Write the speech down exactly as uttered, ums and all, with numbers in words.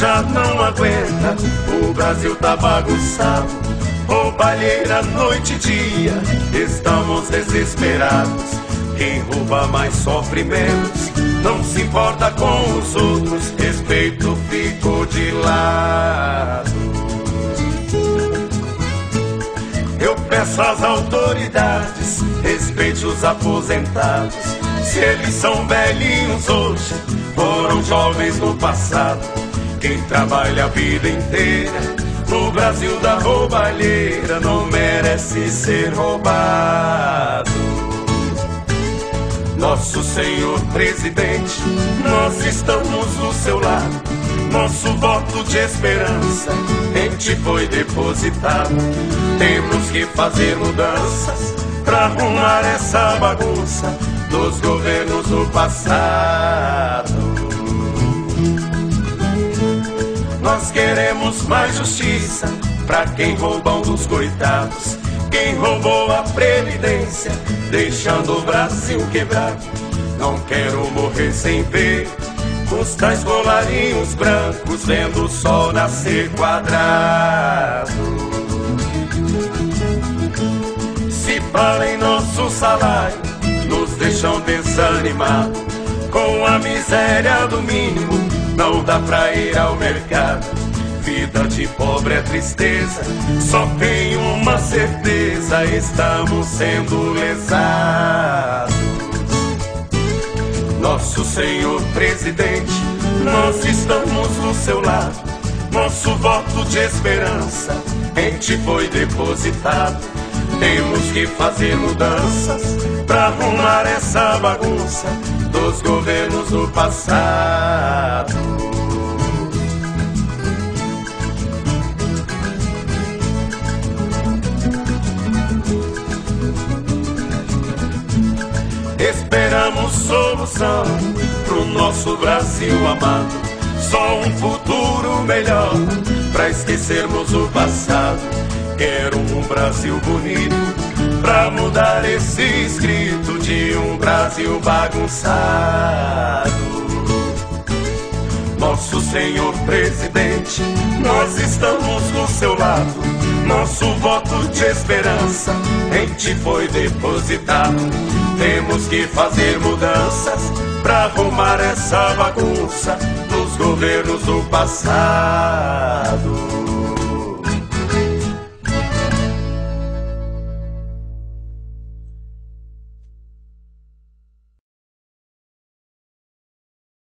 já não aguenta, o Brasil tá bagunçado, roubalheira noite e dia, estamos desesperados. Quem rouba mais sofre menos, não se importa com os outros, respeito ficou de lado. Eu peço às autoridades, respeite os aposentados. Se eles são velhinhos hoje, foram jovens no passado. Quem trabalha a vida inteira no Brasil da roubalheira não merece ser roubado. Nosso senhor presidente, nós estamos do seu lado. Nosso voto de esperança em ti foi depositado. Temos que fazer mudanças pra arrumar essa bagunça dos governos do passado. Nós queremos mais justiça pra quem roubam dos coitados, quem roubou a previdência, deixando o Brasil quebrado. Não quero morrer sem ver os tais colarinhos brancos, vendo o sol nascer quadrado. Se falem nosso salário, nos deixam desanimados. Com a miséria do mínimo, não dá pra ir ao mercado. Vida de pobre é tristeza, só tem uma certeza, estamos sendo lesados. Nosso senhor presidente, nós estamos do seu lado. Nosso voto de esperança em ti foi depositado. Temos que fazer mudanças pra arrumar essa bagunça dos governos do passado. Esperamos solução pro nosso Brasil amado, só um futuro melhor pra esquecermos o passado. Quero um Brasil bonito pra mudar esse escrito de um Brasil bagunçado. Nosso senhor presidente, nós estamos do seu lado. Nosso voto de esperança em ti foi depositado. Temos que fazer mudanças pra arrumar essa bagunça dos governos do passado.